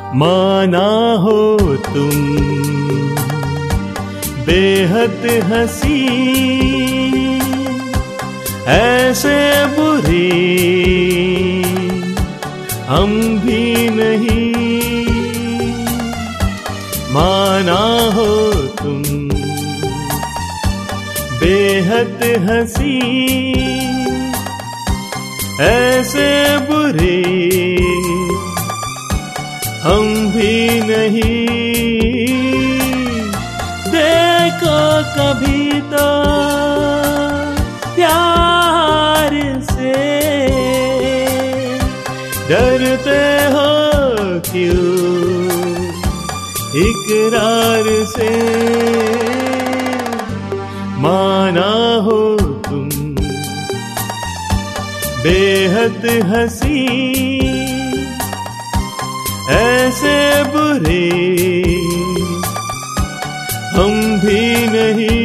माना हो तुम बेहद हंसी, ऐसे बुरे हम भी नहीं। माना हो तुम बेहद हंसी, ऐसे बुरे हम भी नहीं। देखो कभी तो प्यार से, डरते हो क्यों इकरार से। माना हो तुम बेहद हंसी, ऐसे बुरे हम भी नहीं।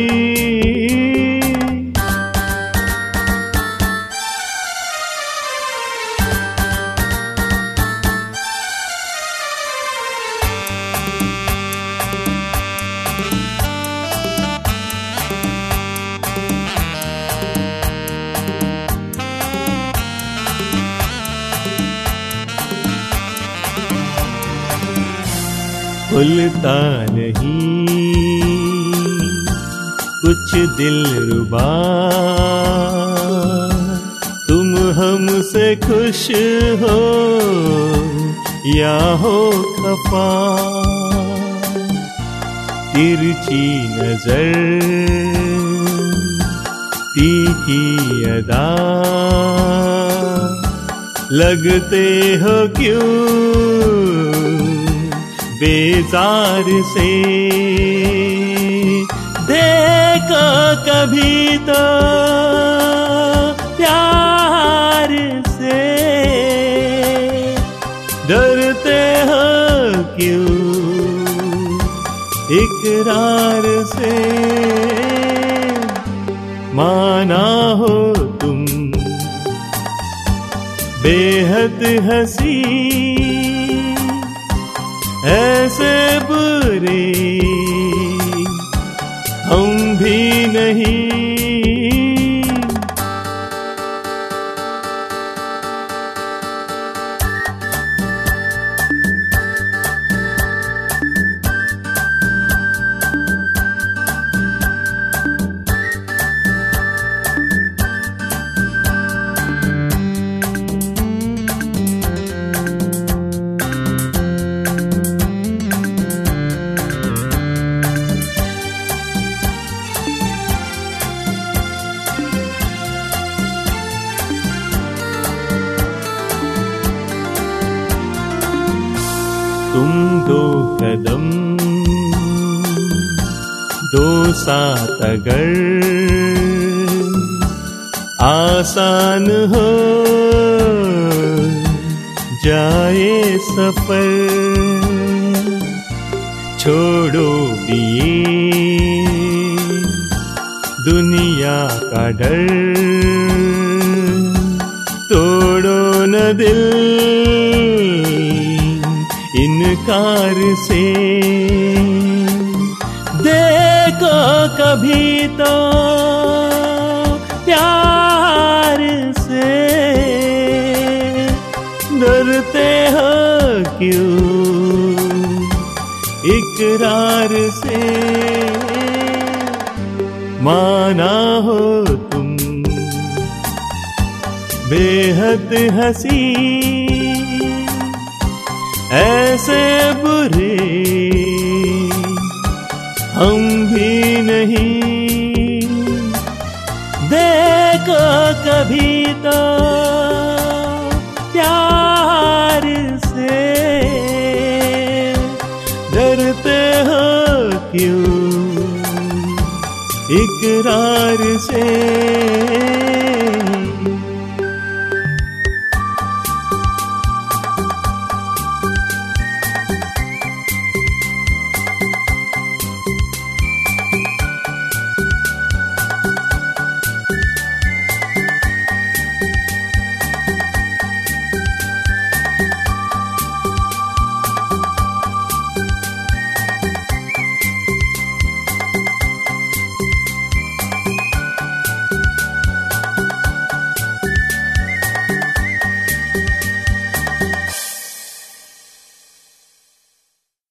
खुलता नहीं कुछ दिलरुबा, तुम हमसे खुश हो या हो खफा। तिरछी नजर तीखी अदा, लगते हो क्यों बेजार से। देखो कभी तो प्यार से, डरते हो क्यों इकरार से। माना हो तुम बेहद हंसी, ऐसे बुरे हम भी नहीं। तुम दो कदम दो साथ अगर आसान हो जाए सफर। छोड़ो दिए दुनिया का डर, तोड़ो न दिल इनकार से। देखो कभी तो प्यार से, डरते हो क्यों इकरार से। माना हो तुम बेहद हंसी, ऐसे बुरे हम भी नहीं। देखो कभी तो प्यार से, डरते हो क्यों इकरार से।